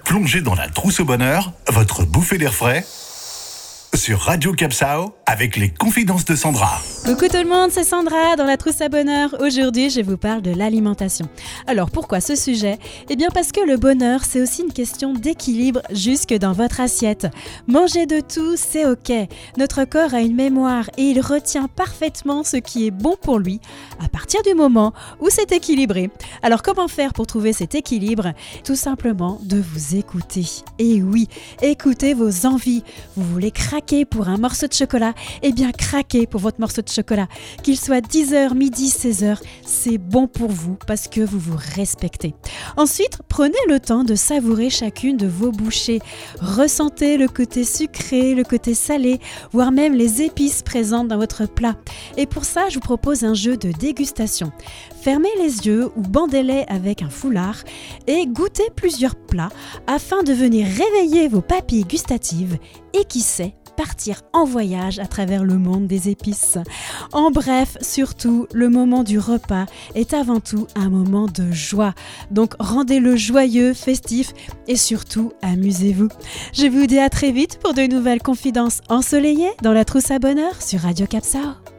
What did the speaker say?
Plongez dans la trousse au bonheur, votre bouffée d'air frais, sur Radio Capsao avec les confidences de Sandra. Coucou tout le monde, c'est Sandra dans la trousse à bonheur. Aujourd'hui, je vous parle de l'alimentation. Alors pourquoi ce sujet ? Eh bien parce que le bonheur, c'est aussi une question d'équilibre jusque dans votre assiette. Manger de tout, c'est ok. Notre corps a une mémoire et il retient parfaitement ce qui est bon pour lui à partir du moment où c'est équilibré. Alors comment faire pour trouver cet équilibre ? Tout simplement de vous écouter. Et oui, écoutez vos envies. Vous voulez craquer pour un morceau de chocolat ? Eh bien craquez pour votre morceau de chocolat. Qu'il soit 10h, midi, 16h, c'est bon pour vous parce que vous vous respectez. Ensuite, prenez le temps de savourer chacune de vos bouchées. Ressentez le côté sucré, le côté salé, voire même les épices présentes dans votre plat. Et pour ça, je vous propose un jeu de dégustation. Fermez les yeux ou bandez-les avec un foulard et goûtez plusieurs plats afin de venir réveiller vos papilles gustatives et qui sait, partir en voyage à travers le monde des épices. En bref, surtout, le moment du repas est avant tout un moment de joie. Donc rendez-le joyeux, festif et surtout amusez-vous. Je vous dis à très vite pour de nouvelles confidences ensoleillées dans la trousse à bonheur sur Radio Capsao.